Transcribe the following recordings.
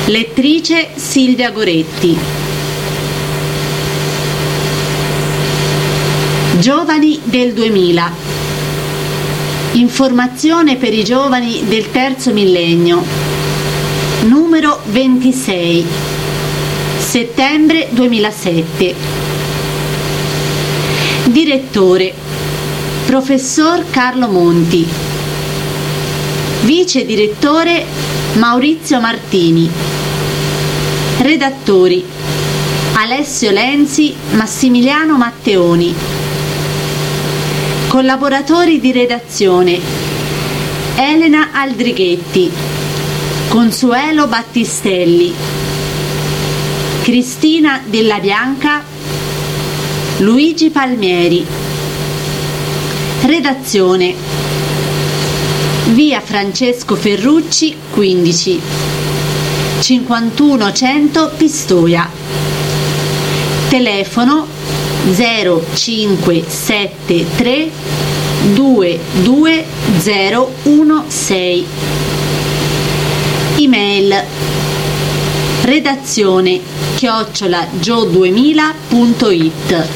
Lettrice Silvia Goretti. Giovani del 2000. Informazione per i giovani del terzo millennio. Numero 26. Settembre 2007. Direttore Professor Carlo Monti. Vice direttore Maurizio Martini. Redattori Alessio Lenzi, Massimiliano Matteoni. Collaboratori di redazione Elena Aldrighetti, Consuelo Battistelli, Cristina Della Bianca, Luigi Palmieri. Redazione via Francesco Ferrucci 15, 5100 Pistoia. Telefono 0573 22016. Email redazione@gio2000.it.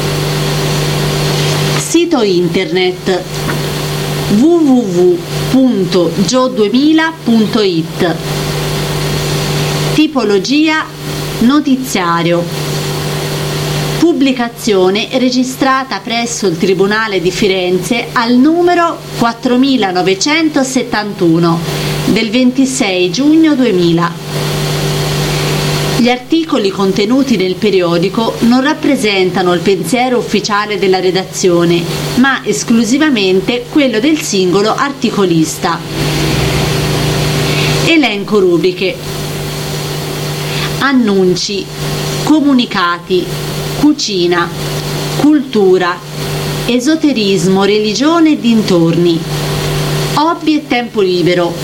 Sito internet www.gio2000.it. Tipologia notiziario. Pubblicazione registrata presso il Tribunale di Firenze al numero 4971 del 26 giugno 2000. Gli articoli contenuti nel periodico non rappresentano il pensiero ufficiale della redazione, ma esclusivamente quello del singolo articolista. Elenco rubriche: annunci, comunicati, cucina, cultura, esoterismo, religione e dintorni, hobby e tempo libero,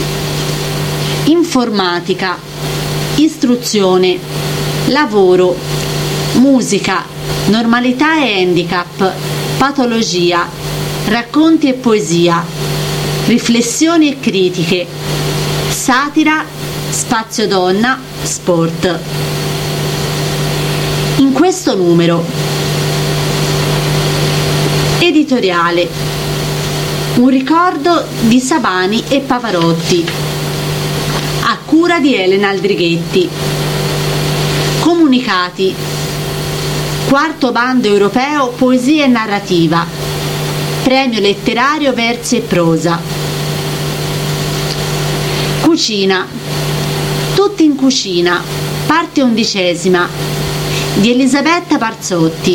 informatica, istruzione, lavoro, musica, normalità e handicap, patologia, racconti e poesia, riflessioni e critiche, satira, spazio donna, sport. In questo numero: editoriale, un ricordo di Sabani e Pavarotti, a cura di Elena Aldrighetti. Comunicati: quarto bando europeo poesia e narrativa, premio letterario versi e prosa. Cucina: tutti in cucina, parte 11ª di Elisabetta Barzotti.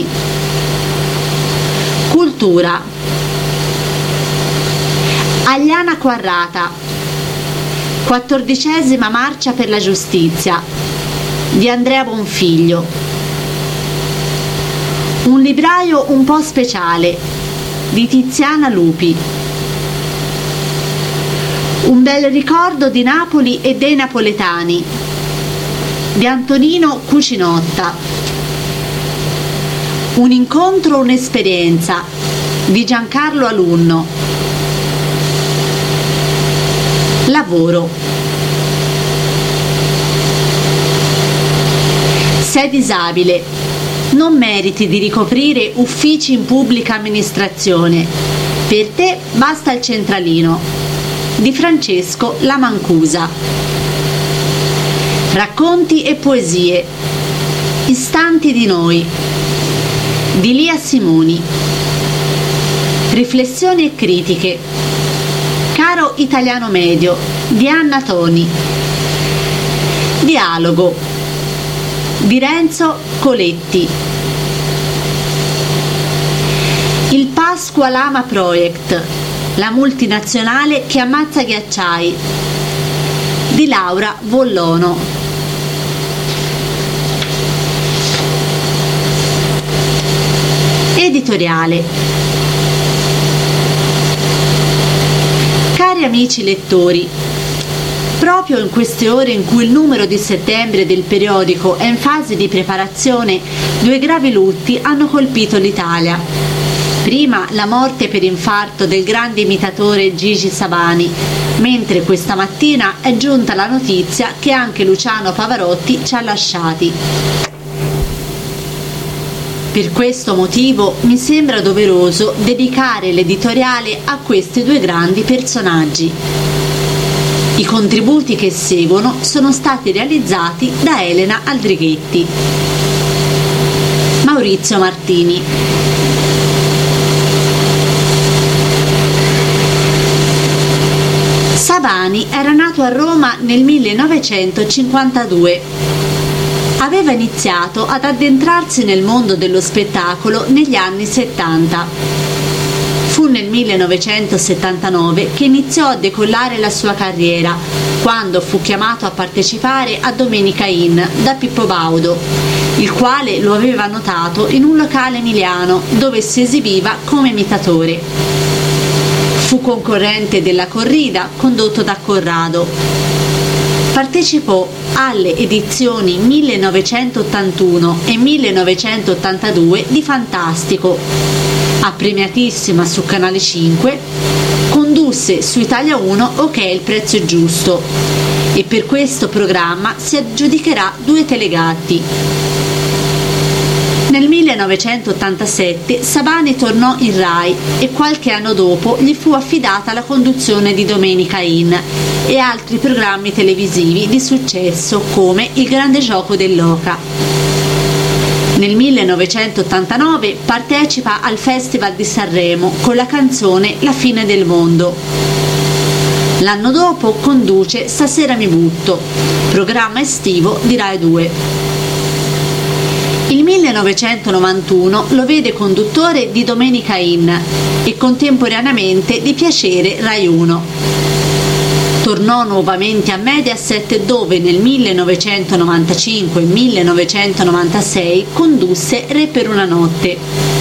Cultura: Agliana Quarrata, 14ª marcia per la giustizia di Andrea Bonfiglio. Un libraio un po' speciale di Tiziana Lupi. Un bel ricordo di Napoli e dei napoletani di Antonino Cucinotta. Un incontro, un'esperienza di Giancarlo Alunno. Lavoro: sei disabile, non meriti di ricoprire uffici in pubblica amministrazione. Per te basta il centralino di Francesco Lamancusa. Racconti e poesie, istanti di noi di Lia Simoni. Riflessioni e critiche, caro italiano medio di Anna Toni. Dialogo di Renzo Coletti. Il Pasqua Lama Project, la multinazionale che ammazza ghiacciai di Laura Vollono. Editoriale. Cari amici lettori, proprio in queste ore in cui il numero di settembre del periodico è in fase di preparazione, due gravi lutti hanno colpito l'Italia. Prima la morte per infarto del grande imitatore Gigi Sabani, mentre questa mattina è giunta la notizia che anche Luciano Pavarotti ci ha lasciati. Per questo motivo mi sembra doveroso dedicare l'editoriale a questi due grandi personaggi. I contributi che seguono sono stati realizzati da Elena Aldrighetti. Maurizio Martini. Sabani era nato a Roma nel 1952. Aveva iniziato ad addentrarsi nel mondo dello spettacolo negli anni 70. Fu nel 1979 che iniziò a decollare la sua carriera, quando fu chiamato a partecipare a Domenica In da Pippo Baudo, il quale lo aveva notato in un locale emiliano dove si esibiva come imitatore. Fu concorrente della corrida condotto da Corrado. Partecipò alle edizioni 1981 e 1982 di Fantastico, premiatissima su Canale 5, condusse su Italia 1 Ok il prezzo è giusto e per questo programma si aggiudicherà 2 telegatti. Nel 1987 Sabani tornò in Rai e qualche anno dopo gli fu affidata la conduzione di Domenica In e altri programmi televisivi di successo come Il grande gioco dell'Oca. Nel 1989 partecipa al Festival di Sanremo con la canzone La fine del mondo. L'anno dopo conduce Stasera mi butto, programma estivo di Rai 2. Il 1991 lo vede conduttore di Domenica In e contemporaneamente di Piacere Rai 1. Tornò nuovamente a Mediaset dove nel 1995 e 1996 condusse Re per una notte.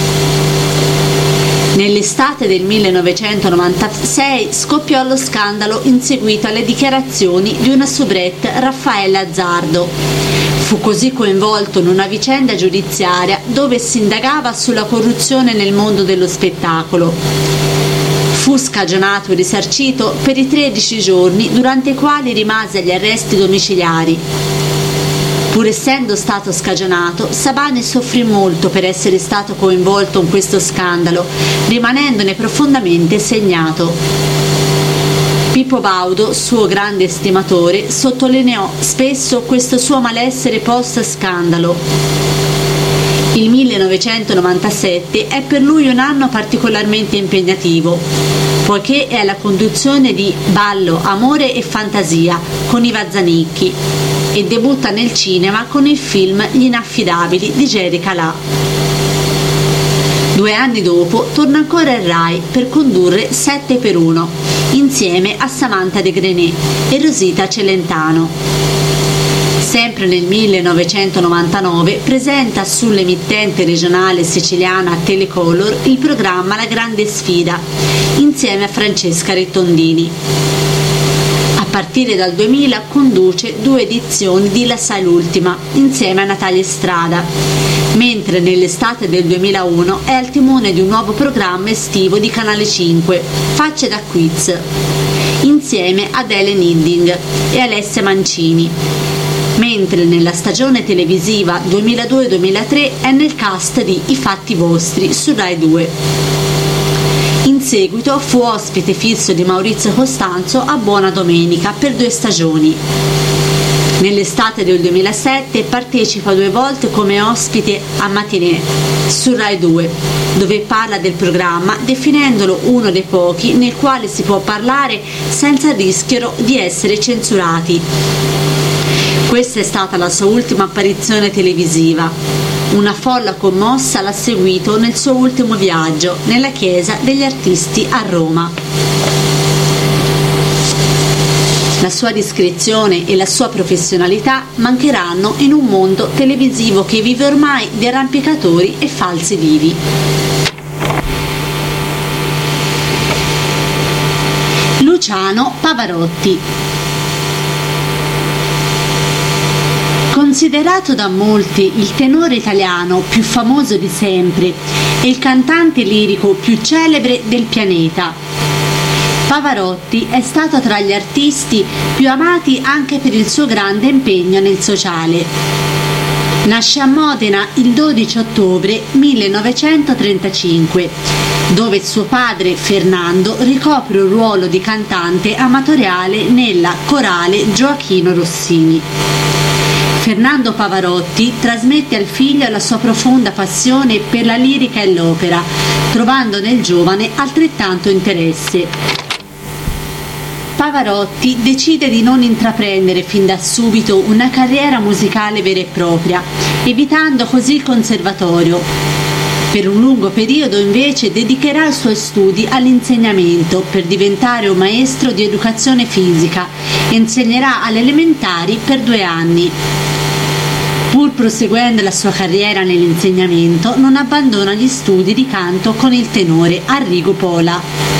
Nell'estate del 1996 scoppiò lo scandalo in seguito alle dichiarazioni di una soubrette Raffaella Azzardo. Fu così coinvolto in una vicenda giudiziaria dove si indagava sulla corruzione nel mondo dello spettacolo. Fu scagionato e risarcito per i 13 giorni durante i quali rimase agli arresti domiciliari. Pur essendo stato scagionato, Sabani soffrì molto per essere stato coinvolto in questo scandalo, rimanendone profondamente segnato. Pippo Baudo, suo grande estimatore, sottolineò spesso questo suo malessere post-scandalo. Il 1997 è per lui un anno particolarmente impegnativo, poiché è alla conduzione di Ballo, Amore e Fantasia con Iva Zanicchi e debutta nel cinema con il film Gli inaffidabili di Jerry Calà. 2 anni dopo torna ancora in Rai per condurre 7x1 insieme a Samantha De Grenet e Rosita Celentano. Sempre nel 1999 presenta sull'emittente regionale siciliana Telecolor il programma La grande sfida, insieme a Francesca Rettondini. A partire dal 2000 conduce 2 edizioni di La sai l'ultima, insieme a Natalia Estrada, mentre nell'estate del 2001 è al timone di un nuovo programma estivo di Canale 5, Facce da Quiz, insieme ad Helen Hidding e Alessia Mancini. Mentre nella stagione televisiva 2002-2003 è nel cast di I fatti vostri su Rai 2. In seguito fu ospite fisso di Maurizio Costanzo a Buona Domenica per 2 stagioni. Nell'estate del 2007 partecipa 2 volte come ospite a Matinée su Rai 2, dove parla del programma definendolo uno dei pochi nel quale si può parlare senza il rischio di essere censurati. Questa è stata la sua ultima apparizione televisiva. Una folla commossa l'ha seguito nel suo ultimo viaggio nella Chiesa degli Artisti a Roma. La sua discrezione e la sua professionalità mancheranno in un mondo televisivo che vive ormai di arrampicatori e falsi divi. Luciano Pavarotti. Con Considerato da molti il tenore italiano più famoso di sempre e il cantante lirico più celebre del pianeta, Pavarotti è stato tra gli artisti più amati anche per il suo grande impegno nel sociale. Nasce a Modena il 12 ottobre 1935, dove suo padre Fernando ricopre un ruolo di cantante amatoriale nella corale Gioachino Rossini. Fernando Pavarotti trasmette al figlio la sua profonda passione per la lirica e l'opera, trovando nel giovane altrettanto interesse. Pavarotti decide di non intraprendere fin da subito una carriera musicale vera e propria, evitando così il conservatorio. Per un lungo periodo invece dedicherà i suoi studi all'insegnamento per diventare un maestro di educazione fisica e insegnerà alle elementari per 2 anni. Pur proseguendo la sua carriera nell'insegnamento, non abbandona gli studi di canto con il tenore Arrigo Pola.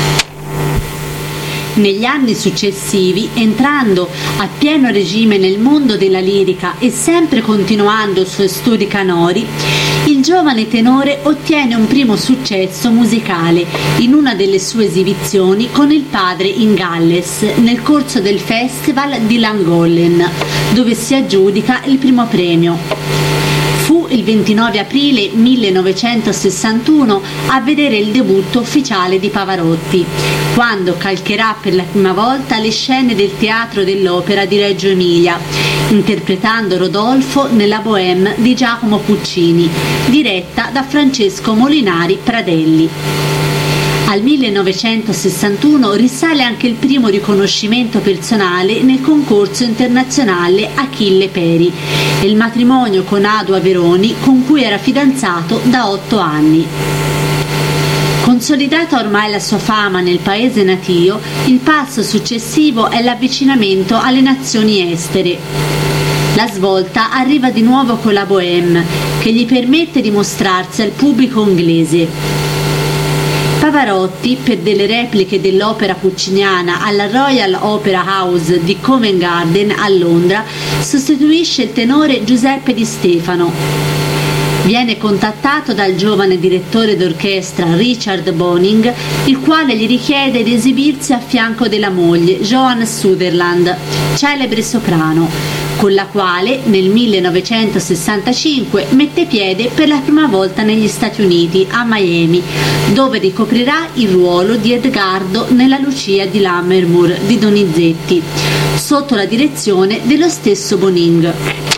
Negli anni successivi, entrando a pieno regime nel mondo della lirica e sempre continuando i suoi studi canori, il giovane tenore ottiene un primo successo musicale in una delle sue esibizioni con il padre in Galles nel corso del Festival di Llangollen, dove si aggiudica il primo premio. Fu il 29 aprile 1961 a vedere il debutto ufficiale di Pavarotti, quando calcherà per la prima volta le scene del Teatro dell'Opera di Reggio Emilia, interpretando Rodolfo nella Bohème di Giacomo Puccini, diretta da Francesco Molinari Pradelli. Al 1961 risale anche il primo riconoscimento personale nel concorso internazionale Achille Peri e il matrimonio con Adua Veroni, con cui era fidanzato da 8 anni. Consolidata ormai la sua fama nel paese natio, il passo successivo è l'avvicinamento alle nazioni estere. La svolta arriva di nuovo con la Bohème, che gli permette di mostrarsi al pubblico inglese. Pavarotti, per delle repliche dell'opera pucciniana alla Royal Opera House di Covent Garden a Londra, sostituisce il tenore Giuseppe Di Stefano. Viene contattato dal giovane direttore d'orchestra Richard Boning, il quale gli richiede di esibirsi a fianco della moglie Joan Sutherland, celebre soprano, con la quale nel 1965 mette piede per la prima volta negli Stati Uniti, a Miami, dove ricoprirà il ruolo di Edgardo nella Lucia di Lammermoor di Donizetti, sotto la direzione dello stesso Boning.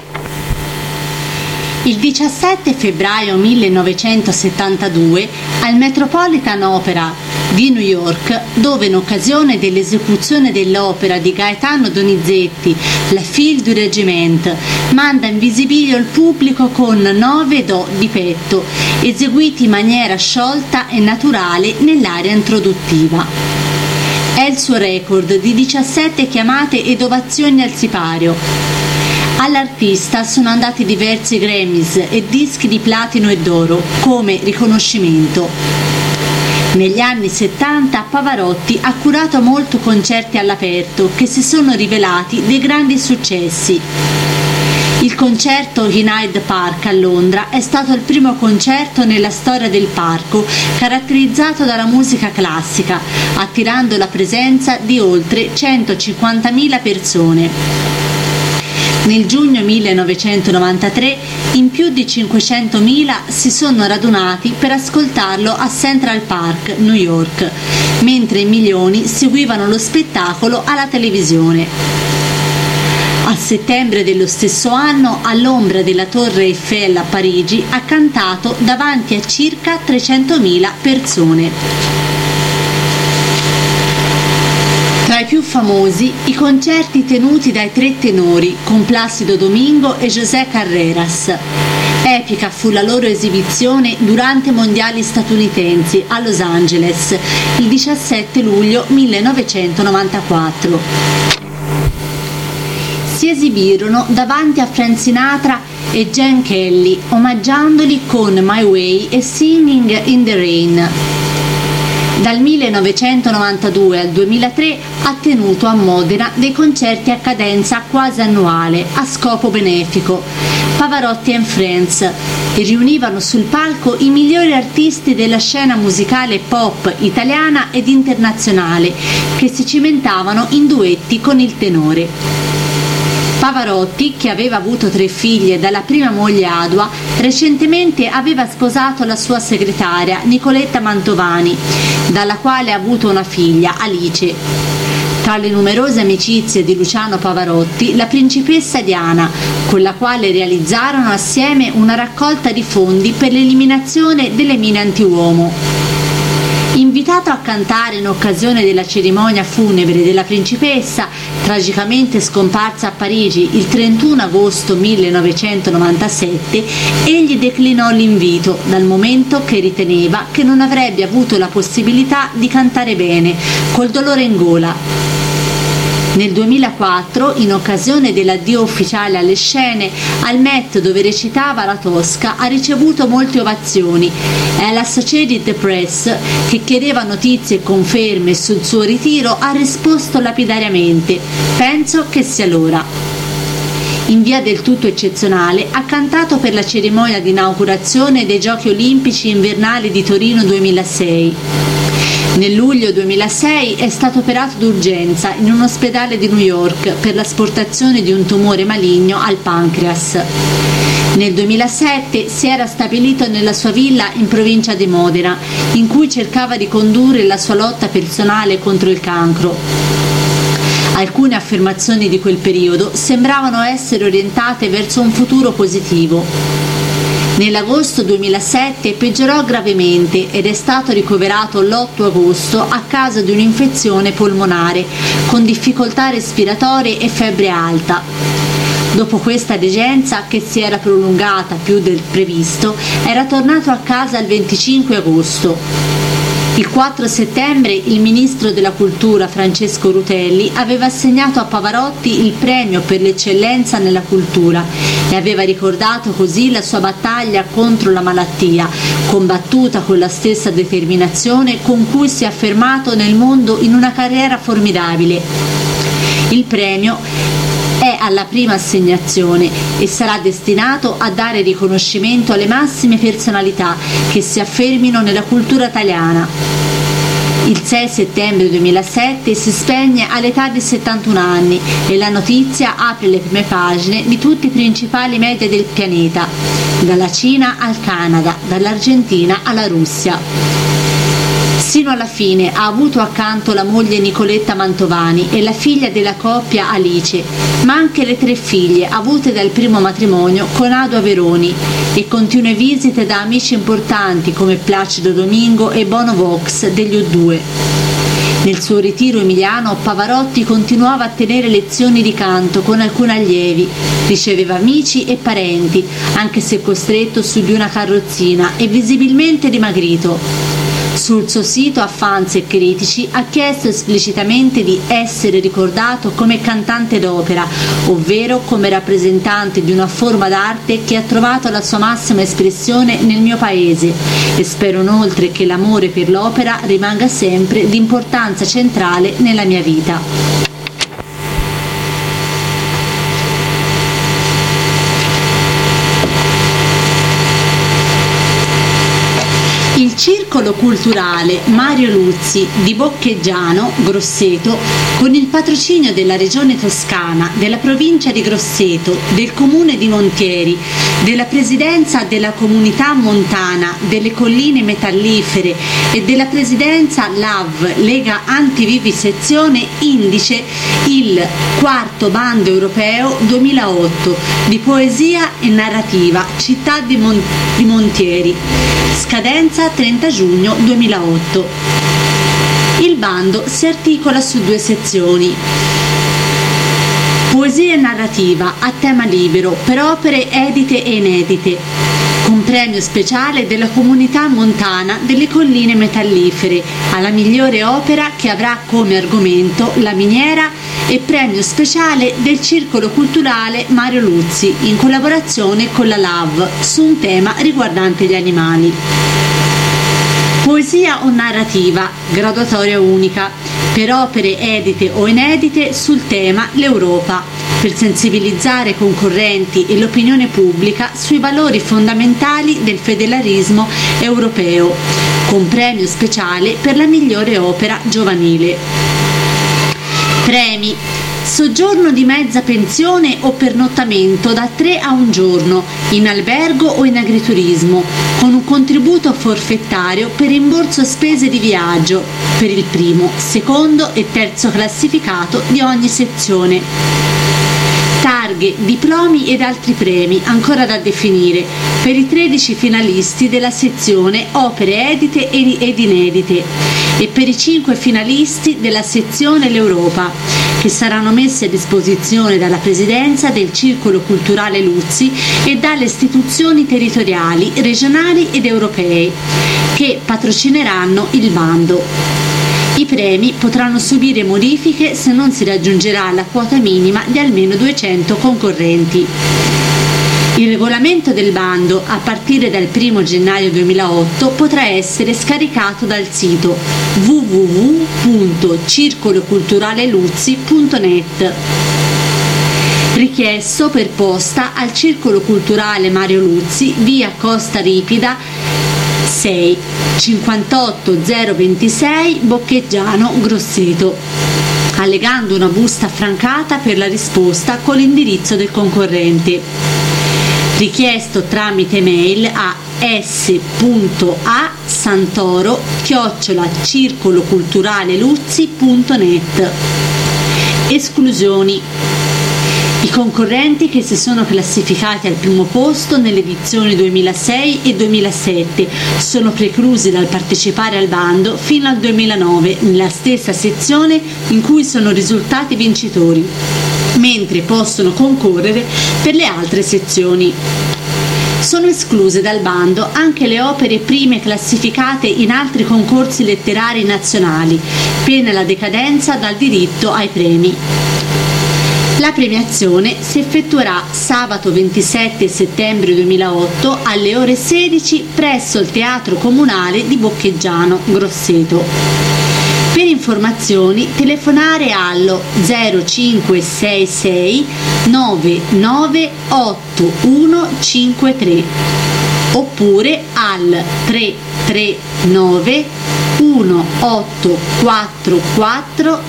Il 17 febbraio 1972 al Metropolitan Opera di New York, dove in occasione dell'esecuzione dell'opera di Gaetano Donizetti, La Fille du Regiment, manda in visibilio il pubblico con 9 do di petto, eseguiti in maniera sciolta e naturale nell'area introduttiva. È il suo record di 17 chiamate ed ovazioni al sipario. All'artista sono andati diversi Grammys e dischi di platino e d'oro come riconoscimento. Negli anni 70 Pavarotti ha curato molto concerti all'aperto che si sono rivelati dei grandi successi. Il concerto in Hyde Park a Londra è stato il primo concerto nella storia del parco caratterizzato dalla musica classica, attirando la presenza di oltre 150.000 persone. Nel giugno 1993 in più di 500.000 si sono radunati per ascoltarlo a Central Park, New York, mentre milioni seguivano lo spettacolo alla televisione. A settembre dello stesso anno, all'ombra della Torre Eiffel a Parigi, ha cantato davanti a circa 300.000 persone. Tra i più famosi, i concerti tenuti dai 3 tenori, con Plácido Domingo e José Carreras. Epica fu la loro esibizione durante i mondiali statunitensi a Los Angeles, il 17 luglio 1994. Si esibirono davanti a Frank Sinatra e Gene Kelly, omaggiandoli con My Way e Singing in the Rain. Dal 1992 al 2003 ha tenuto a Modena dei concerti a cadenza quasi annuale a scopo benefico, Pavarotti and Friends, e riunivano sul palco i migliori artisti della scena musicale pop italiana ed internazionale che si cimentavano in duetti con il tenore. Pavarotti, che aveva avuto 3 figlie dalla prima moglie Adua, recentemente aveva sposato la sua segretaria Nicoletta Mantovani, dalla quale ha avuto una figlia, Alice. Tra le numerose amicizie di Luciano Pavarotti, la principessa Diana, con la quale realizzarono assieme una raccolta di fondi per l'eliminazione delle mine antiuomo. Invitato a cantare in occasione della cerimonia funebre della principessa, tragicamente scomparsa a Parigi il 31 agosto 1997, egli declinò l'invito dal momento che riteneva che non avrebbe avuto la possibilità di cantare bene, col dolore in gola. Nel 2004, in occasione dell'addio ufficiale alle scene, al Met, dove recitava La Tosca, ha ricevuto molte ovazioni e all'Associated Press, che chiedeva notizie e conferme sul suo ritiro, ha risposto lapidariamente: «Penso che sia l'ora». In via del tutto eccezionale ha cantato per la cerimonia di inaugurazione dei Giochi Olimpici Invernali di Torino 2006. Nel luglio 2006 è stato operato d'urgenza in un ospedale di New York per l'asportazione di un tumore maligno al pancreas. Nel 2007 si era stabilito nella sua villa in provincia di Modena, in cui cercava di condurre la sua lotta personale contro il cancro. Alcune affermazioni di quel periodo sembravano essere orientate verso un futuro positivo. Nell'agosto 2007 peggiorò gravemente ed è stato ricoverato l'8 agosto a causa di un'infezione polmonare, con difficoltà respiratorie e febbre alta. Dopo questa degenza, che si era prolungata più del previsto, era tornato a casa il 25 agosto. Il 4 settembre il ministro della Cultura Francesco Rutelli aveva assegnato a Pavarotti il premio per l'eccellenza nella cultura e aveva ricordato così la sua battaglia contro la malattia, combattuta con la stessa determinazione con cui si è affermato nel mondo in una carriera formidabile. Il premio è alla prima assegnazione e sarà destinato a dare riconoscimento alle massime personalità che si affermino nella cultura italiana. Il 6 settembre 2007 si spegne all'età di 71 anni e la notizia apre le prime pagine di tutti i principali media del pianeta, dalla Cina al Canada, dall'Argentina alla Russia. Sino alla fine ha avuto accanto la moglie Nicoletta Mantovani e la figlia della coppia Alice, ma anche le 3 figlie avute dal primo matrimonio con Adua Veroni e continue visite da amici importanti come Placido Domingo e Bono Vox degli U2. Nel suo ritiro emiliano Pavarotti continuava a tenere lezioni di canto con alcuni allievi, riceveva amici e parenti, anche se costretto su di una carrozzina e visibilmente dimagrito. Sul suo sito a fans e critici ha chiesto esplicitamente di essere ricordato come cantante d'opera, ovvero come rappresentante di una forma d'arte che ha trovato la sua massima espressione nel mio paese, e spero inoltre che l'amore per l'opera rimanga sempre di importanza centrale nella mia vita. Il Circolo Culturale Mario Luzzi di Boccheggiano, Grosseto, con il patrocinio della Regione Toscana, della provincia di Grosseto, del Comune di Montieri, della Presidenza della Comunità Montana delle Colline Metallifere e della Presidenza LAV, Lega Antivivisezione, indice il 4° Bando Europeo 2008 di Poesia e Narrativa Città di Montieri, scadenza 30 giugno 2008. Il bando si articola su 2 sezioni. Poesia e narrativa a tema libero per opere edite e inedite, con premio speciale della Comunità Montana delle Colline Metallifere alla migliore opera che avrà come argomento la miniera, e premio speciale del Circolo Culturale Mario Luzzi in collaborazione con la LAV su un tema riguardante gli animali. Poesia o narrativa, graduatoria unica, per opere edite o inedite sul tema l'Europa, per sensibilizzare i concorrenti e l'opinione pubblica sui valori fondamentali del federalismo europeo, con premio speciale per la migliore opera giovanile. Premi: soggiorno di mezza pensione o pernottamento da 3 a 1 giorno, in albergo o in agriturismo, con un contributo forfettario per rimborso spese di viaggio per il primo, secondo e terzo classificato di ogni sezione. Targhe, diplomi ed altri premi, ancora da definire, per i 13 finalisti della sezione opere edite ed inedite e per i 5 finalisti della sezione l'Europa, che saranno messi a disposizione dalla Presidenza del Circolo Culturale Luzzi e dalle istituzioni territoriali, regionali ed europee, che patrocineranno il bando. I premi potranno subire modifiche se non si raggiungerà la quota minima di almeno 200 concorrenti. Il regolamento del bando, a partire dal 1 gennaio 2008, potrà essere scaricato dal sito www.circoloculturaleluzzi.net. Richiesto per posta al Circolo Culturale Mario Luzzi, via Costa Ripida 6 58026 Boccheggiano, Grosseto, allegando una busta affrancata per la risposta con l'indirizzo del concorrente. Richiesto tramite mail a s.a.santoro@circoloculturaleluzzi.net. Esclusioni: i concorrenti che si sono classificati al primo posto nelle edizioni 2006 e 2007 sono preclusi dal partecipare al bando fino al 2009 nella stessa sezione in cui sono risultati vincitori, mentre possono concorrere per le altre sezioni. Sono escluse dal bando anche le opere prime classificate in altri concorsi letterari nazionali, pena la decadenza dal diritto ai premi. La premiazione si effettuerà sabato 27 settembre 2008 alle ore 16 presso il Teatro Comunale di Boccheggiano, Grosseto. Per informazioni telefonare allo 0566 998153 oppure al 339 1844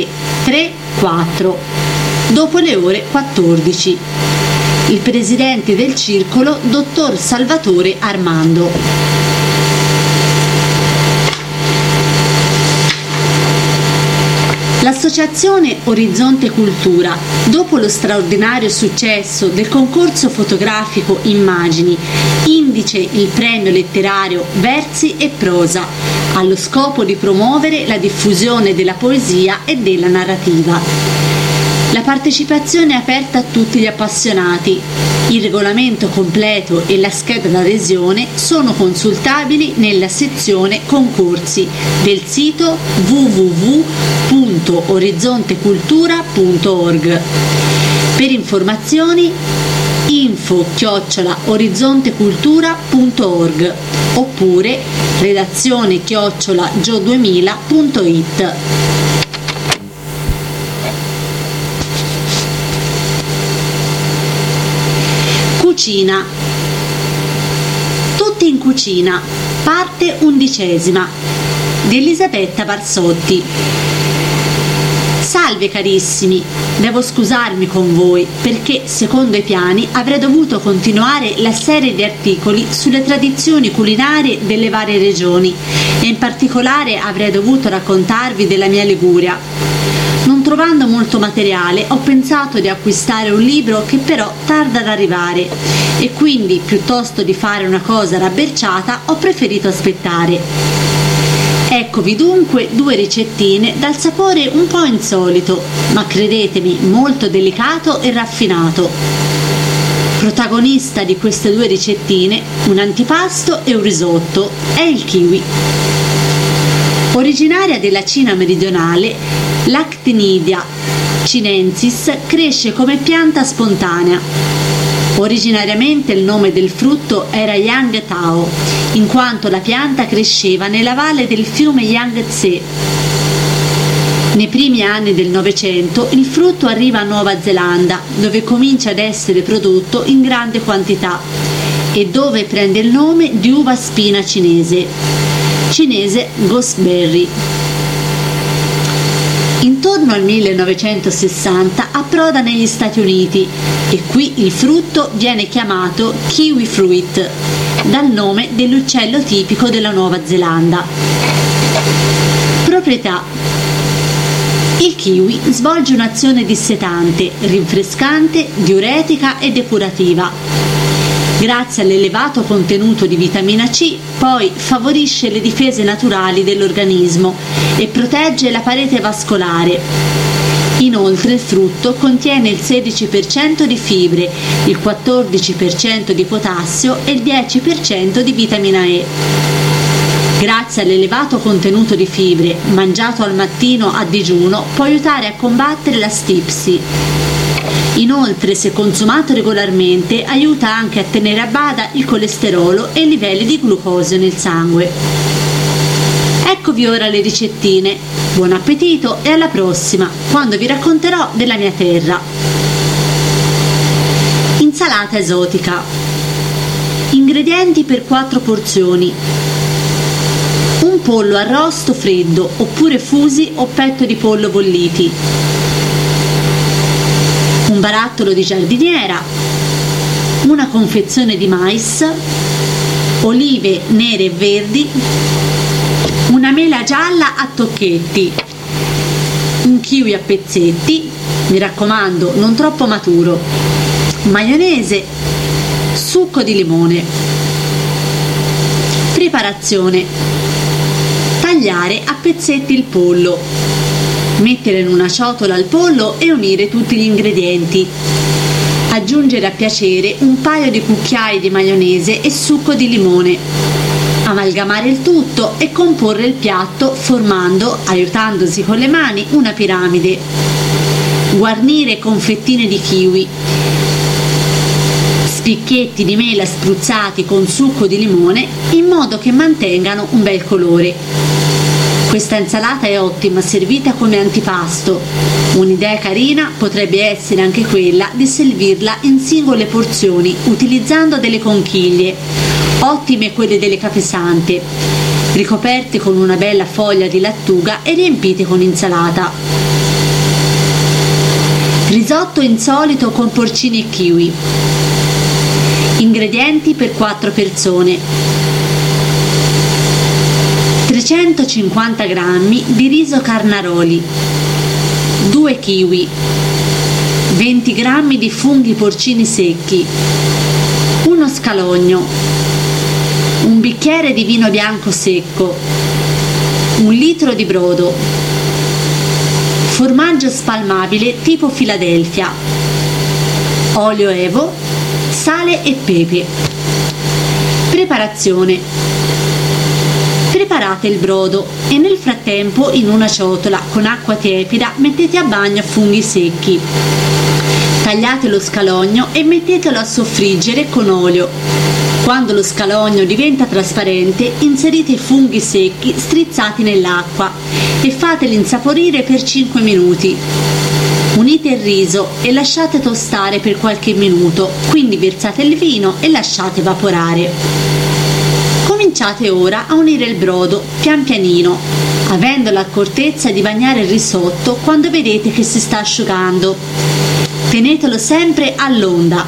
334 dopo le ore 14. Il presidente del circolo, dottor Salvatore Armando. L'associazione Orizzonte Cultura, dopo lo straordinario successo del concorso fotografico Immagini, indice il premio letterario Versi e Prosa, allo scopo di promuovere la diffusione della poesia e della narrativa. La partecipazione è aperta a tutti gli appassionati. Il regolamento completo e la scheda d'adesione sono consultabili nella sezione concorsi del sito www.orizzontecultura.org. Per informazioni info@orizzontecultura.org oppure redazione@gio2000.it. Cucina. Tutti in cucina, parte 11 di Elisabetta Barsotti. Salve carissimi, devo scusarmi con voi perché secondo i piani avrei dovuto continuare la serie di articoli sulle tradizioni culinarie delle varie regioni e in particolare avrei dovuto raccontarvi della mia Liguria. Non trovando molto materiale ho pensato di acquistare un libro che però tarda ad arrivare e quindi piuttosto di fare una cosa rabberciata ho preferito aspettare. Eccovi dunque 2 ricettine dal sapore un po' insolito, ma credetemi molto delicato e raffinato. Protagonista di queste 2 ricettine, un antipasto e un risotto, è il kiwi. Originaria della Cina meridionale, l'Actinidia chinensis cresce come pianta spontanea. Originariamente il nome del frutto era Yang Tao, in quanto la pianta cresceva nella valle del fiume Yangtze. Nei primi anni del Novecento il frutto arriva a Nuova Zelanda, dove comincia ad essere prodotto in grande quantità e dove prende il nome di uva spina cinese gooseberry. Intorno al 1960 approda negli Stati Uniti e qui il frutto viene chiamato kiwi fruit, dal nome dell'uccello tipico della Nuova Zelanda. Proprietà: il kiwi svolge un'azione dissetante, rinfrescante, diuretica e depurativa. Grazie all'elevato contenuto di vitamina C, poi favorisce le difese naturali dell'organismo e protegge la parete vascolare. Inoltre il frutto contiene il 16% di fibre, il 14% di potassio e il 10% di vitamina E. Grazie all'elevato contenuto di fibre, mangiato al mattino a digiuno può aiutare a combattere la stipsi. Inoltre, se consumato regolarmente, aiuta anche a tenere a bada il colesterolo e i livelli di glucosio nel sangue. Eccovi ora le ricettine. Buon appetito e alla prossima, quando vi racconterò della mia terra. Insalata esotica. Ingredienti per 4 porzioni: un pollo arrosto freddo oppure fusi o petto di pollo bolliti, un barattolo di giardiniera, una confezione di mais, olive nere e verdi, una mela gialla a tocchetti, un kiwi a pezzetti, mi raccomando non troppo maturo, maionese, succo di limone. Preparazione: tagliare a pezzetti il pollo, mettere in una ciotola il pollo e unire tutti gli ingredienti. Aggiungere a piacere un paio di cucchiai di maionese e succo di limone. Amalgamare il tutto e comporre il piatto formando, aiutandosi con le mani, una piramide. Guarnire con fettine di kiwi, spicchietti di mela spruzzati con succo di limone in modo che mantengano un bel colore. Questa insalata è ottima servita come antipasto. Un'idea carina potrebbe essere anche quella di servirla in singole porzioni utilizzando delle conchiglie, ottime quelle delle capesante, ricoperte con una bella foglia di lattuga e riempite con insalata. Risotto insolito con porcini e kiwi. Ingredienti per 4 persone: 350 g di riso Carnaroli, 2 kiwi, 20 g di funghi porcini secchi, uno scalogno, un bicchiere di vino bianco secco, 1 litro di brodo, formaggio spalmabile tipo Philadelphia, olio Evo, sale e pepe. Preparazione: preparate il brodo e nel frattempo in una ciotola con acqua tiepida mettete a bagno funghi secchi. Tagliate lo scalogno e mettetelo a soffriggere con olio. Quando lo scalogno diventa trasparente, inserite i funghi secchi strizzati nell'acqua e fateli insaporire per 5 minuti. Unite il riso e lasciate tostare per qualche minuto, quindi versate il vino e lasciate evaporare. Cominciate ora a unire il brodo pian pianino, avendo l'accortezza di bagnare il risotto quando vedete che si sta asciugando. Tenetelo sempre all'onda.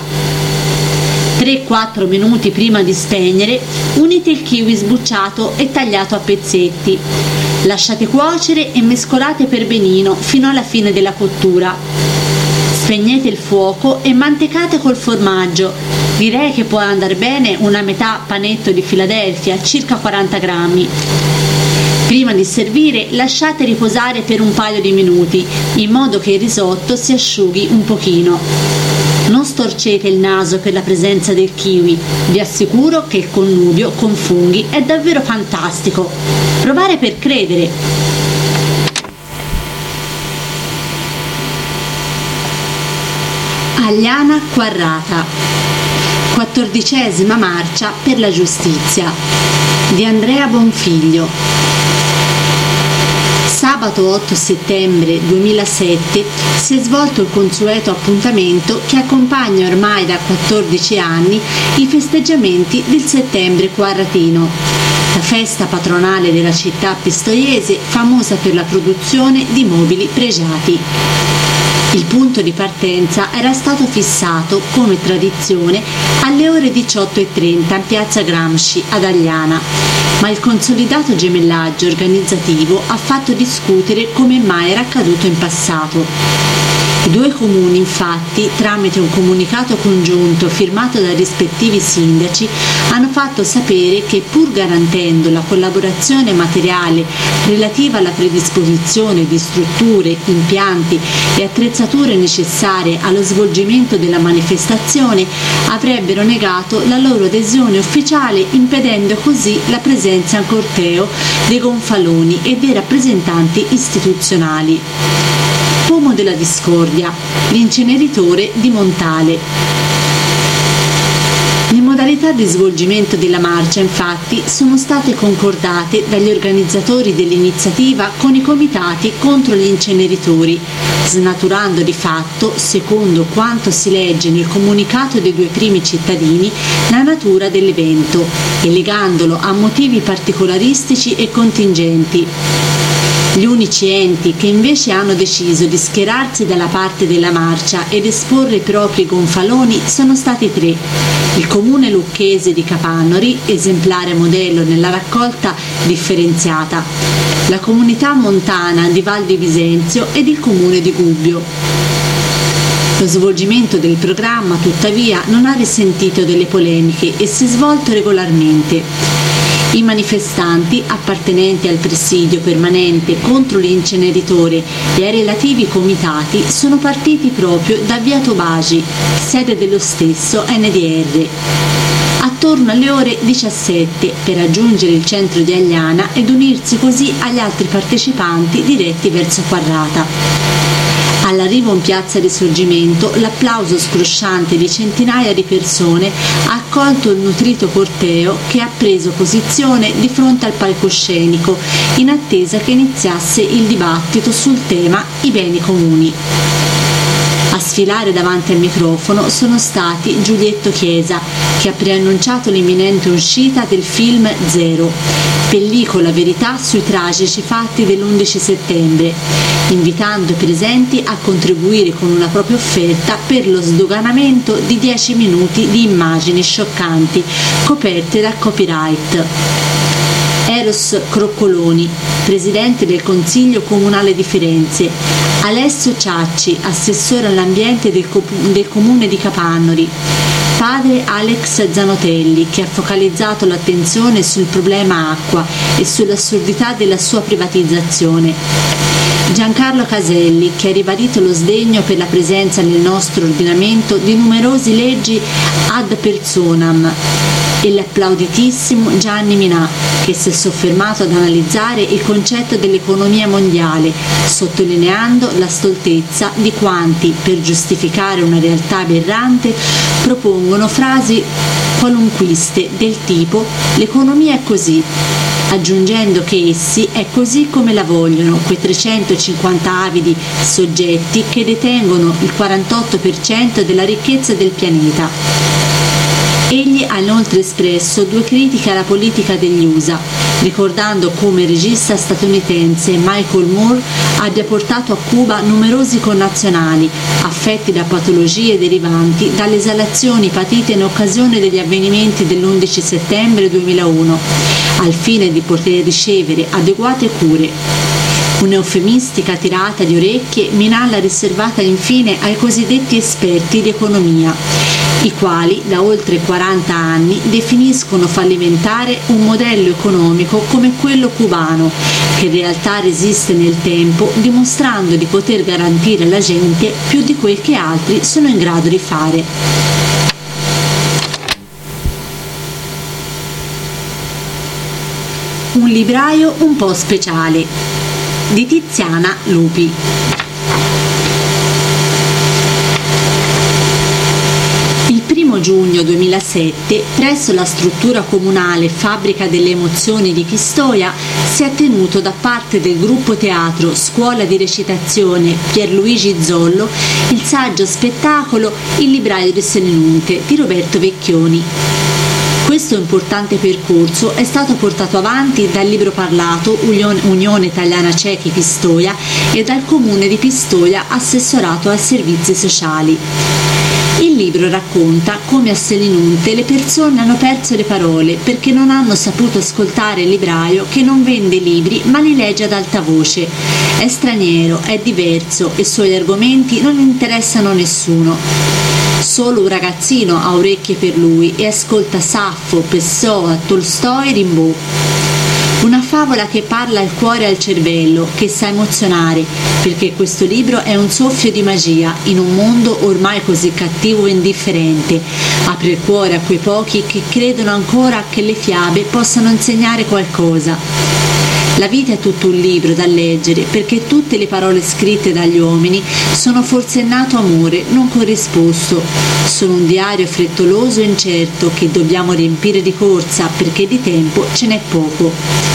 3-4 minuti prima di spegnere, unite il kiwi sbucciato e tagliato a pezzetti. Lasciate cuocere e mescolate per benino fino alla fine della cottura. Spegnete il fuoco e mantecate col formaggio. Direi che può andare bene una metà panetto di Philadelphia, circa 40 grammi. Prima di servire lasciate riposare per un paio di minuti, in modo che il risotto si asciughi un pochino. Non storcete il naso per la presenza del kiwi, vi assicuro che il connubio con funghi è davvero fantastico. Provare per credere! Agliana quarrata. 14ª marcia per la giustizia di Andrea Bonfiglio. Sabato 8 settembre 2007 si è svolto il consueto appuntamento che accompagna ormai da 14 anni i festeggiamenti del Settembre Quarratino, la festa patronale della città pistoiese famosa per la produzione di mobili pregiati. Il punto di partenza era stato fissato, come tradizione, alle ore 18:30 in piazza Gramsci ad Agliana, ma il consolidato gemellaggio organizzativo ha fatto discutere come mai era accaduto in passato. I due comuni, infatti, tramite un comunicato congiunto firmato dai rispettivi sindaci, hanno fatto sapere che, pur garantendo la collaborazione materiale relativa alla predisposizione di strutture, impianti e attrezzature necessarie allo svolgimento della manifestazione, avrebbero negato la loro adesione ufficiale, impedendo così la presenza in corteo dei gonfaloni e dei rappresentanti istituzionali. Pomo della discordia, l'inceneritore di Montale. Le modalità di svolgimento della marcia, infatti, sono state concordate dagli organizzatori dell'iniziativa con i comitati contro gli inceneritori, snaturando di fatto, secondo quanto si legge nel comunicato dei due primi cittadini, la natura dell'evento e legandolo a motivi particolaristici e contingenti. Gli unici enti che invece hanno deciso di schierarsi dalla parte della marcia ed esporre i propri gonfaloni sono stati tre: il comune lucchese di Capannori, esemplare modello nella raccolta differenziata, la comunità montana di Val di Visenzio ed il comune di Gubbio. Lo svolgimento del programma, tuttavia, non ha risentito delle polemiche e si è svolto regolarmente. I manifestanti, appartenenti al presidio permanente contro l'inceneritore e ai relativi comitati, sono partiti proprio da via Tobagi, sede dello stesso NDR, attorno alle ore 17 per raggiungere il centro di Agliana ed unirsi così agli altri partecipanti diretti verso Quarrata. All'arrivo in piazza Risorgimento, l'applauso scrosciante di centinaia di persone ha accolto il nutrito corteo che ha preso posizione di fronte al palcoscenico in attesa che iniziasse il dibattito sul tema I beni comuni. A sfilare davanti al microfono sono stati Giulietto Chiesa, che ha preannunciato l'imminente uscita del film Zero, pellicola verità sui tragici fatti dell'11 settembre, invitando i presenti a contribuire con una propria offerta per lo sdoganamento di 10 minuti di immagini scioccanti coperte da copyright. Eros Croccoloni, presidente del Consiglio Comunale di Firenze, Alessio Ciacci, assessore all'ambiente del Comune di Capannori, padre Alex Zanotelli, che ha focalizzato l'attenzione sul problema acqua e sull'assurdità della sua privatizzazione, Giancarlo Caselli, che ha ribadito lo sdegno per la presenza nel nostro ordinamento di numerose leggi ad personam, e l'applauditissimo Gianni Minà, che si è soffermato ad analizzare il concetto dell'economia mondiale, sottolineando la stoltezza di quanti, per giustificare una realtà aberrante, propongono frasi qualunquiste del tipo «l'economia è così», aggiungendo che essi è così come la vogliono quei 350 avidi soggetti che detengono il 48% della ricchezza del pianeta. Egli ha inoltre espresso due critiche alla politica degli USA, ricordando come il regista statunitense Michael Moore abbia portato a Cuba numerosi connazionali affetti da patologie derivanti dalle esalazioni patite in occasione degli avvenimenti dell'11 settembre 2001, al fine di poter ricevere adeguate cure. Un'eufemistica tirata di orecchie Minalla riservata infine ai cosiddetti esperti di economia, i quali da oltre 40 anni definiscono fallimentare un modello economico come quello cubano, che in realtà resiste nel tempo, dimostrando di poter garantire alla gente più di quel che altri sono in grado di fare. Un libraio un po' speciale di Tiziana Lupi. Il primo 1 giugno 2007, presso la struttura comunale Fabbrica delle Emozioni di Pistoia, si è tenuto da parte del gruppo teatro Scuola di recitazione Pierluigi Zollo il saggio spettacolo Il libraio di Selinunte di Roberto Vecchioni. Questo importante percorso è stato portato avanti dal Libro Parlato Unione Italiana Cechi Pistoia e dal Comune di Pistoia assessorato ai servizi sociali. Il libro racconta come a Selinunte le persone hanno perso le parole perché non hanno saputo ascoltare il libraio che non vende libri ma li legge ad alta voce. È straniero, è diverso e i suoi argomenti non interessano nessuno. Solo un ragazzino ha orecchie per lui e ascolta Saffo, Pessoa, Tolstoi e Rimbaud. Una favola che parla al cuore e al cervello, che sa emozionare, perché questo libro è un soffio di magia in un mondo ormai così cattivo e indifferente. Apre il cuore a quei pochi che credono ancora che le fiabe possano insegnare qualcosa. La vita è tutto un libro da leggere, perché tutte le parole scritte dagli uomini sono forsennato amore non corrisposto. Sono un diario frettoloso e incerto che dobbiamo riempire di corsa perché di tempo ce n'è poco.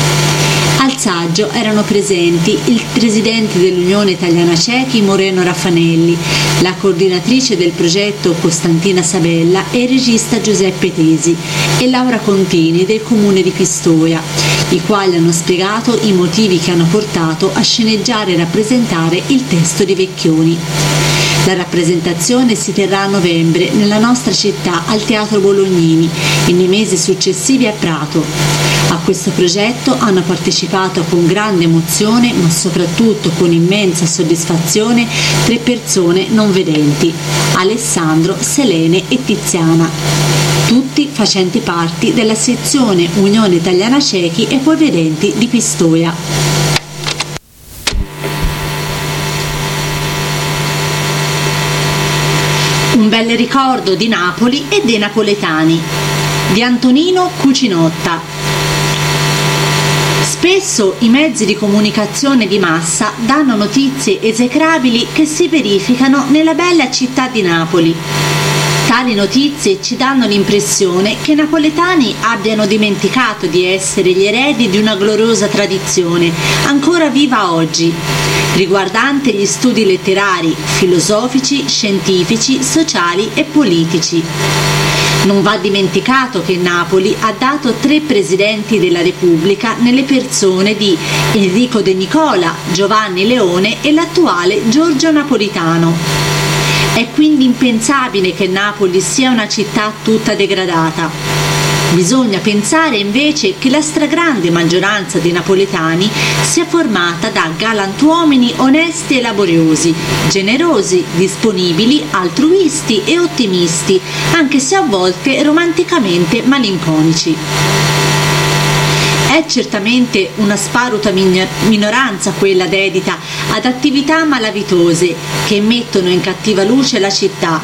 Al saggio erano presenti il presidente dell'Unione Italiana Cechi Moreno Raffanelli, la coordinatrice del progetto Costantina Sabella e il regista Giuseppe Tesi e Laura Contini del Comune di Pistoia, i quali hanno spiegato i motivi che hanno portato a sceneggiare e rappresentare il testo di Vecchioni. La rappresentazione si terrà a novembre nella nostra città al Teatro Bolognini e nei mesi successivi a Prato. A questo progetto hanno partecipato con grande emozione, ma soprattutto con immensa soddisfazione, 3 persone non vedenti: Alessandro, Selene e Tiziana, tutti facenti parte della sezione Unione Italiana Cechi e poi vedenti di Pistoia. Un bel ricordo di Napoli e dei napoletani, di Antonino Cucinotta. Spesso i mezzi di comunicazione di massa danno notizie esecrabili che si verificano nella bella città di Napoli. Tali notizie ci danno l'impressione che i napoletani abbiano dimenticato di essere gli eredi di una gloriosa tradizione, ancora viva oggi, riguardante gli studi letterari, filosofici, scientifici, sociali e politici. Non va dimenticato che Napoli ha dato 3 presidenti della Repubblica nelle persone di Enrico De Nicola, Giovanni Leone e l'attuale Giorgio Napolitano. È quindi impensabile che Napoli sia una città tutta degradata. Bisogna pensare invece che la stragrande maggioranza dei napoletani sia formata da galantuomini onesti e laboriosi, generosi, disponibili, altruisti e ottimisti, anche se a volte romanticamente malinconici. È certamente una sparuta minoranza quella dedita ad attività malavitose che mettono in cattiva luce la città.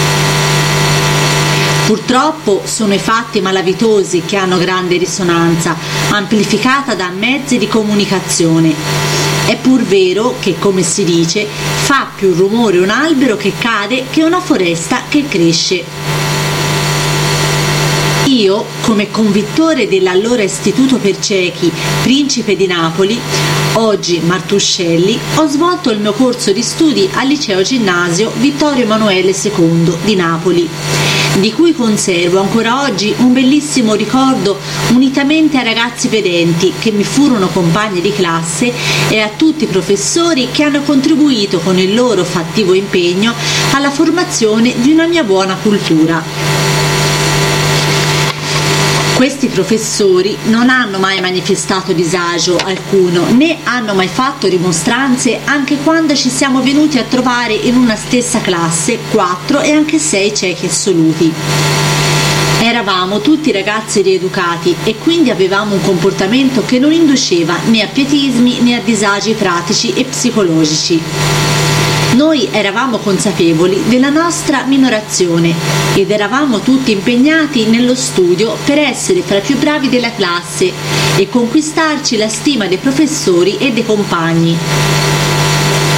Purtroppo sono i fatti malavitosi che hanno grande risonanza, amplificata da mezzi di comunicazione. È pur vero che, come si dice, fa più rumore un albero che cade che una foresta che cresce. Io, come convittore dell'allora Istituto per Cechi Principe di Napoli, oggi Martuscelli, ho svolto il mio corso di studi al liceo ginnasio Vittorio Emanuele II di Napoli, di cui conservo ancora oggi un bellissimo ricordo unitamente ai ragazzi vedenti che mi furono compagni di classe e a tutti i professori che hanno contribuito con il loro fattivo impegno alla formazione di una mia buona cultura. Questi professori non hanno mai manifestato disagio alcuno, né hanno mai fatto rimostranze anche quando ci siamo venuti a trovare in una stessa classe 4 e anche 6 cechi assoluti. Eravamo tutti ragazzi rieducati e quindi avevamo un comportamento che non induceva né a pietismi né a disagi pratici e psicologici. Noi eravamo consapevoli della nostra minorazione ed eravamo tutti impegnati nello studio per essere fra i più bravi della classe e conquistarci la stima dei professori e dei compagni. Pur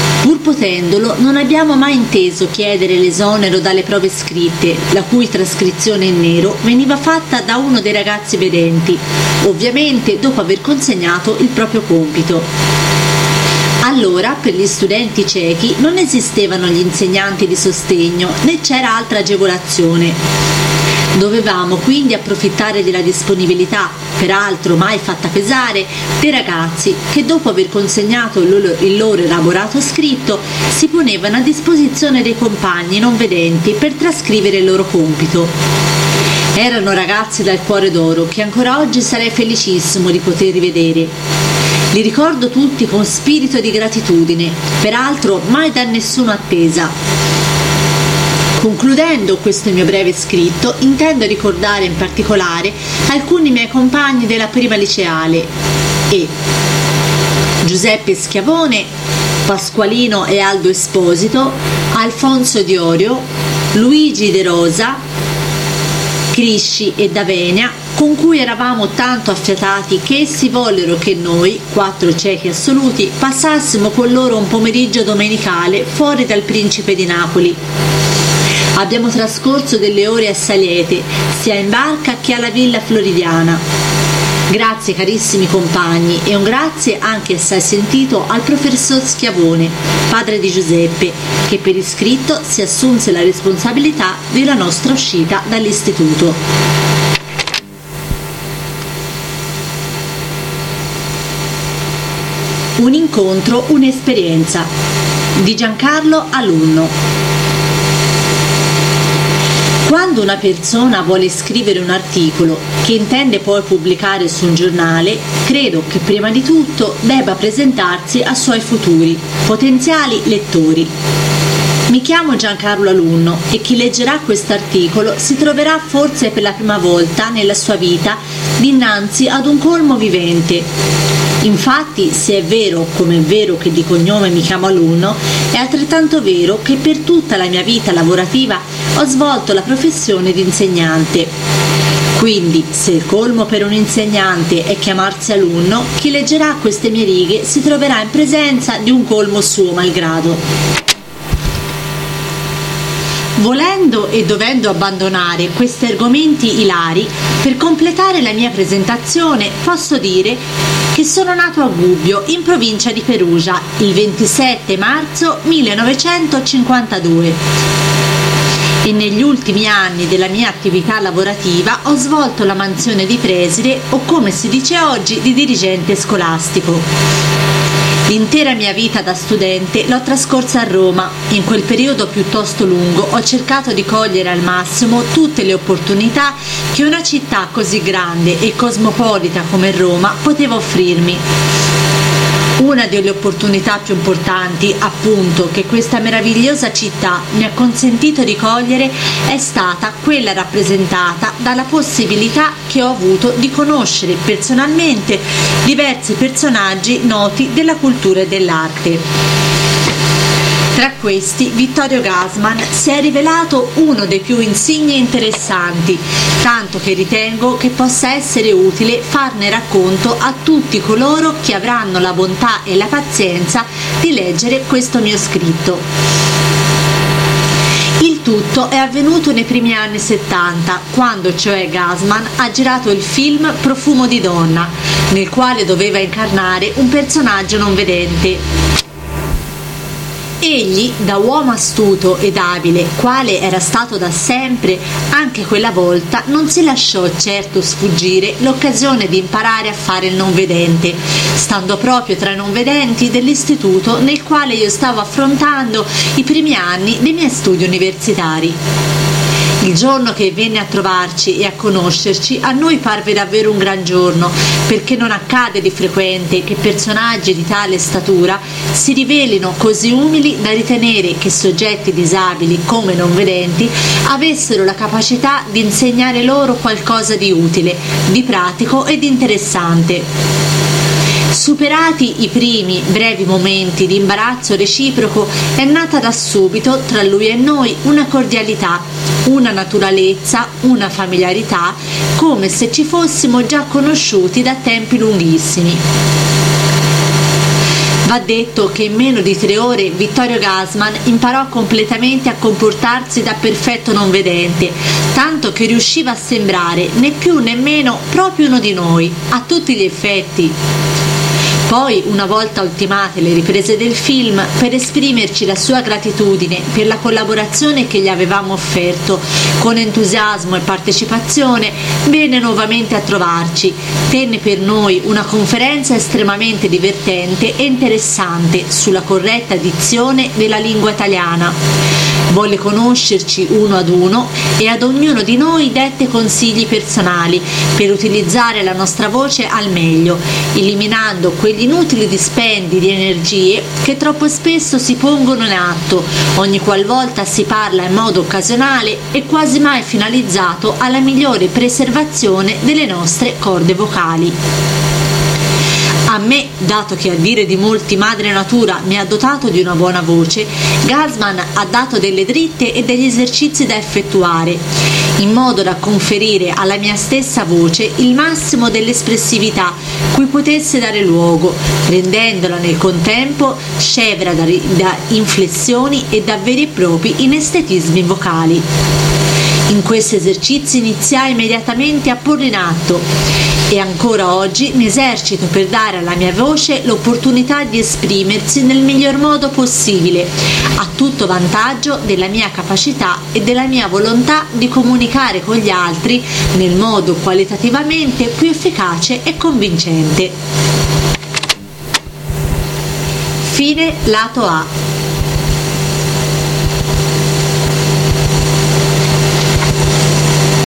potendolo, non abbiamo mai inteso chiedere l'esonero dalle prove scritte, la cui trascrizione in nero veniva fatta da uno dei ragazzi vedenti, ovviamente dopo aver consegnato il proprio compito. Allora, per gli studenti ciechi non esistevano gli insegnanti di sostegno né c'era altra agevolazione. Dovevamo quindi approfittare della disponibilità, peraltro mai fatta pesare, dei ragazzi che dopo aver consegnato il loro elaborato scritto si ponevano a disposizione dei compagni non vedenti per trascrivere il loro compito. Erano ragazzi dal cuore d'oro che ancora oggi sarei felicissimo di poter rivedere. Li ricordo tutti con spirito di gratitudine, peraltro mai da nessuno attesa. Concludendo questo mio breve scritto, intendo ricordare in particolare alcuni miei compagni della prima liceale e Giuseppe Schiavone, Pasqualino e Aldo Esposito, Alfonso Diorio, Luigi De Rosa, Crisci e D'Avenia, con cui eravamo tanto affiatati che essi vollero che noi, 4 ciechi assoluti, passassimo con loro un pomeriggio domenicale fuori dal Principe di Napoli. Abbiamo trascorso delle ore assai liete, sia in barca che alla Villa Floridiana. Grazie carissimi compagni e un grazie anche assai sentito al professor Schiavone, padre di Giuseppe, che per iscritto si assunse la responsabilità della nostra uscita dall'istituto. Un incontro, un'esperienza di Giancarlo Alunno. Quando una persona vuole scrivere un articolo che intende poi pubblicare su un giornale, credo che prima di tutto debba presentarsi ai suoi futuri, potenziali lettori. Mi chiamo Giancarlo Alunno e chi leggerà quest'articolo si troverà forse per la prima volta nella sua vita dinanzi ad un colmo vivente. Infatti, se è vero, come è vero che di cognome mi chiamo Alunno, è altrettanto vero che per tutta la mia vita lavorativa ho svolto la professione di insegnante. Quindi, se il colmo per un insegnante è chiamarsi alunno, chi leggerà queste mie righe si troverà in presenza di un colmo suo malgrado. Volendo e dovendo abbandonare questi argomenti ilari, per completare la mia presentazione posso dire che sono nato a Gubbio, in provincia di Perugia, il 27 marzo 1952. E negli ultimi anni della mia attività lavorativa ho svolto la mansione di preside o, come si dice oggi, di dirigente scolastico. L'intera mia vita da studente l'ho trascorsa a Roma. In quel periodo piuttosto lungo ho cercato di cogliere al massimo tutte le opportunità che una città così grande e cosmopolita come Roma poteva offrirmi. Una delle opportunità più importanti, appunto, che questa meravigliosa città mi ha consentito di cogliere è stata quella rappresentata dalla possibilità che ho avuto di conoscere personalmente diversi personaggi noti della cultura e dell'arte. Tra questi, Vittorio Gassman si è rivelato uno dei più insigni e interessanti, tanto che ritengo che possa essere utile farne racconto a tutti coloro che avranno la bontà e la pazienza di leggere questo mio scritto. Il tutto è avvenuto nei primi anni 70, quando cioè Gassman ha girato il film Profumo di donna, nel quale doveva incarnare un personaggio non vedente. Egli, da uomo astuto ed abile, quale era stato da sempre, anche quella volta non si lasciò certo sfuggire l'occasione di imparare a fare il non vedente, stando proprio tra i non vedenti dell'istituto nel quale io stavo affrontando i primi anni dei miei studi universitari. Il giorno che venne a trovarci e a conoscerci a noi parve davvero un gran giorno, perché non accade di frequente che personaggi di tale statura si rivelino così umili da ritenere che soggetti disabili come non vedenti avessero la capacità di insegnare loro qualcosa di utile, di pratico e di interessante. Superati i primi brevi momenti di imbarazzo reciproco, è nata da subito tra lui e noi una cordialità, una naturalezza, una familiarità, come se ci fossimo già conosciuti da tempi lunghissimi. Va detto che in meno di 3 ore Vittorio Gassman imparò completamente a comportarsi da perfetto non vedente, tanto che riusciva a sembrare né più né meno proprio uno di noi, a tutti gli effetti. Poi, una volta ultimate le riprese del film, per esprimerci la sua gratitudine per la collaborazione che gli avevamo offerto, con entusiasmo e partecipazione, venne nuovamente a trovarci. Tenne per noi una conferenza estremamente divertente e interessante sulla corretta dizione della lingua italiana. Volle conoscerci uno ad uno e ad ognuno di noi dette consigli personali per utilizzare la nostra voce al meglio, eliminando quegli inutili dispendi di energie che troppo spesso si pongono in atto ogni qualvolta si parla in modo occasionale e quasi mai finalizzato alla migliore preservazione delle nostre corde vocali. A me, dato che a dire di molti madre natura mi ha dotato di una buona voce, Gassman ha dato delle dritte e degli esercizi da effettuare, in modo da conferire alla mia stessa voce il massimo dell'espressività cui potesse dare luogo, rendendola nel contempo scevra da inflessioni e da veri e propri inestetismi vocali. In questi esercizi iniziai immediatamente a porli in atto e ancora oggi mi esercito per dare alla mia voce l'opportunità di esprimersi nel miglior modo possibile, a tutto vantaggio della mia capacità e della mia volontà di comunicare con gli altri nel modo qualitativamente più efficace e convincente. Fine lato A.